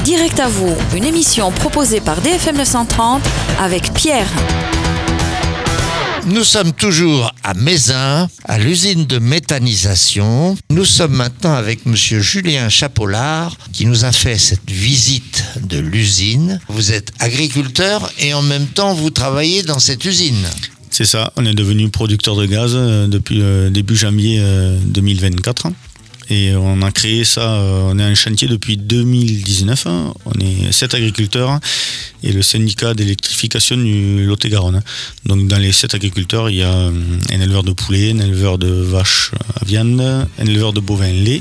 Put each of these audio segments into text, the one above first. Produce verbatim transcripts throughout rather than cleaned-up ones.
Direct à vous, une émission proposée par D F M neuf cent trente avec Pierre. Nous sommes toujours à Mézin, à l'usine de méthanisation. Nous sommes maintenant avec monsieur Julien Chapolard qui nous a fait cette visite de l'usine. Vous êtes agriculteur et en même temps vous travaillez dans cette usine. C'est ça, on est devenu producteur de gaz depuis euh, début janvier euh, deux mille vingt-quatre. Et on a créé ça, on est en chantier depuis deux mille dix-neuf, on est sept agriculteurs et le syndicat d'électrification du Lot-et-Garonne. Donc dans les sept agriculteurs, il y a un éleveur de poulets, un éleveur de vaches à viande, un éleveur de bovins lait,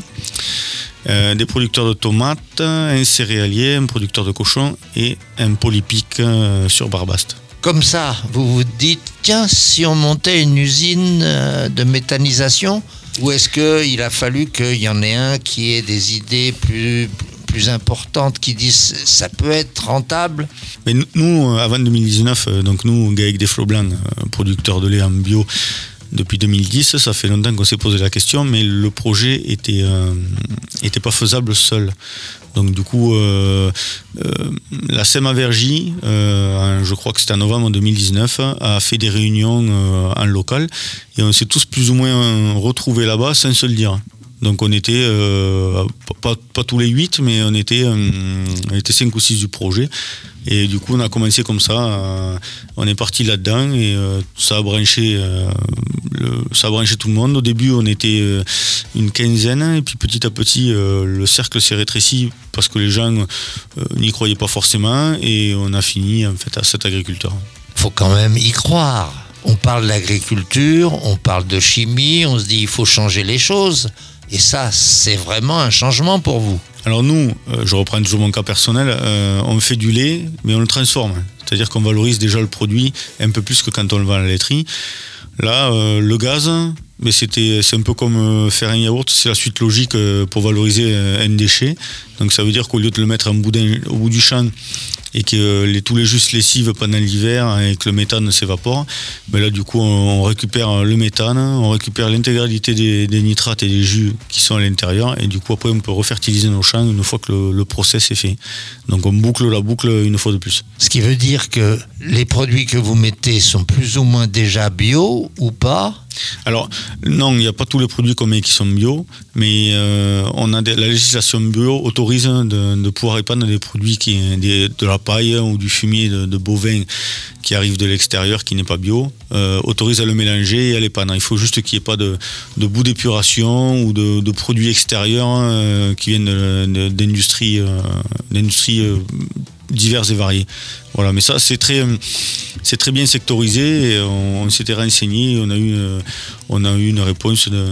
euh, des producteurs de tomates, un céréalier, un producteur de cochons et un polypic euh, sur Barbaste. Comme ça, vous vous dites, tiens, si on montait une usine de méthanisation, ou est-ce qu'il a fallu qu'il y en ait un qui ait des idées plus, plus importantes, qui disent ça peut être rentable? Mais nous, avant deux mille dix-neuf, donc nous, Gaec des Flots Blancs, producteurs de lait en bio, depuis deux mille dix, ça fait longtemps qu'on s'est posé la question, mais le projet était, euh, était pas faisable seul. Donc du coup, euh, euh, la SEMAvergie, euh, je crois que c'était en novembre deux mille dix-neuf, a fait des réunions euh, en local et on s'est tous plus ou moins retrouvés là-bas sans se le dire. Donc on était, euh, pas, pas tous les huit, mais on était, euh, on était cinq ou six du projet. Et du coup on a commencé comme ça, euh, on est parti là-dedans et euh, ça a branché euh, le, ça a branché tout le monde. Au début on était euh, une quinzaine et puis petit à petit euh, le cercle s'est rétréci parce que les gens euh, n'y croyaient pas forcément et on a fini en fait à sept agriculteurs. Faut quand même y croire. On parle d'agriculture, on parle de chimie, on se dit il faut changer les choses. Et ça, c'est vraiment un changement pour vous. Alors nous, euh, je reprends toujours mon cas personnel, euh, on fait du lait, mais on le transforme. C'est-à-dire qu'on valorise déjà le produit un peu plus que quand on le vend à la laiterie. Là, euh, le gaz, mais c'était, c'est un peu comme euh, faire un yaourt, c'est la suite logique euh, pour valoriser euh, un déchet. Donc ça veut dire qu'au lieu de le mettre en bout au bout du champ, et que les, tous les jus se lessivent pendant l'hiver et que le méthane s'évapore, mais là du coup on, on récupère le méthane, on récupère l'intégralité des, des nitrates et des jus qui sont à l'intérieur et du coup après on peut refertiliser nos champs une fois que le, le process est fait. Donc on boucle la boucle une fois de plus. Ce qui veut dire que les produits que vous mettez sont plus ou moins déjà bio ou pas? Alors non, il n'y a pas tous les produits qu'on met qui sont bio, mais euh, on a des, la législation bio autorise de, de pouvoir épandre des produits qui des, de la paille ou du fumier de, de bovins qui arrive de l'extérieur, qui n'est pas bio, euh, autorise à le mélanger et à l'épandre. Il faut juste qu'il n'y ait pas de, de bout d'épuration ou de, de produits extérieurs euh, qui viennent de, de, d'industries, euh, d'industries euh, diverses et variées. Voilà, mais ça c'est très, c'est très bien sectorisé et on, on s'était renseigné, on a eu, on a eu une réponse de,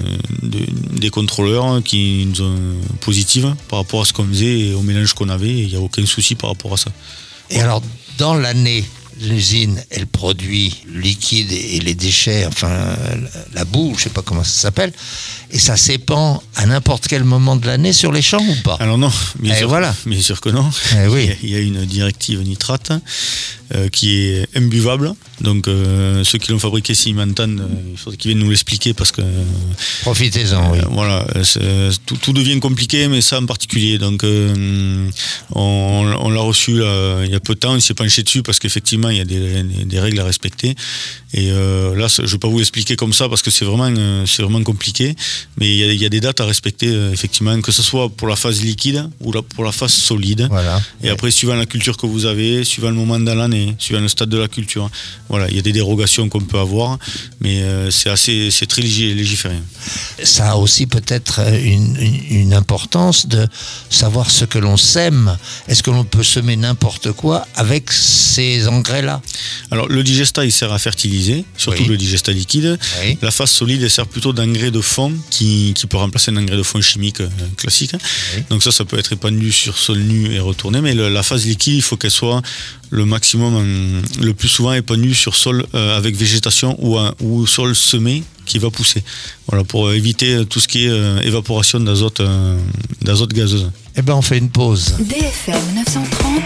de, des contrôleurs qui nous ont positive par rapport à ce qu'on faisait et au mélange qu'on avait, et il n'y a aucun souci par rapport à ça. Et alors, dans l'année, l'usine, elle produit le liquide et les déchets, enfin la boue, je ne sais pas comment ça s'appelle, et ça s'épand à n'importe quel moment de l'année sur les champs ou pas? Alors non, bien, sûr, voilà. bien sûr que non. Et oui. Il y a une directive nitrate euh, qui est imbuvable. Donc euh, ceux qui l'ont fabriqué, s'ils m'entendent, euh, il faudrait qu'ils viennent nous l'expliquer parce que... Euh, Profitez-en, oui. Euh, voilà, tout, tout devient compliqué, mais ça en particulier. Donc euh, on, on l'a reçu là, il y a peu de temps, on s'est penché dessus parce qu'effectivement il y a des, des règles à respecter. Et euh, là, je ne vais pas vous l'expliquer comme ça parce que c'est vraiment, c'est vraiment compliqué. Mais il y, a, il y a des dates à respecter, effectivement, que ce soit pour la phase liquide ou la, pour la phase solide. Voilà. Et ouais. Après, suivant la culture que vous avez, suivant le moment dans l'année, suivant le stade de la culture, voilà, il y a des dérogations qu'on peut avoir, mais euh, c'est assez, c'est très légiféré. Ça a aussi peut-être une, une, une importance de savoir ce que l'on sème. Est-ce que l'on peut semer n'importe quoi avec ces engrais-là? Alors, le digesta, il sert à fertiliser, surtout oui. Le digesta liquide. Oui. La phase solide, elle sert plutôt d'engrais de fond qui, qui peut remplacer un engrais de fond chimique euh, classique. Oui. Donc ça, ça peut être épandu sur sol nu et retourné, mais le, la phase liquide, il faut qu'elle soit le maximum, euh, le plus souvent épandue sur sol euh, avec végétation ou, un, ou sol semé qui va pousser. Voilà, pour éviter tout ce qui est euh, évaporation d'azote, euh, d'azote gazeuse. Eh bien, on fait une pause. D F M neuf cent trente,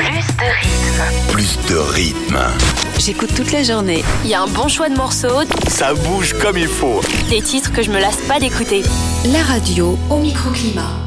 plus de rythme. Plus de rythme. J'écoute toute la journée. Il y a un bon choix de morceaux. Ça bouge comme il faut. Des titres que je me lasse pas d'écouter. La radio au microclimat.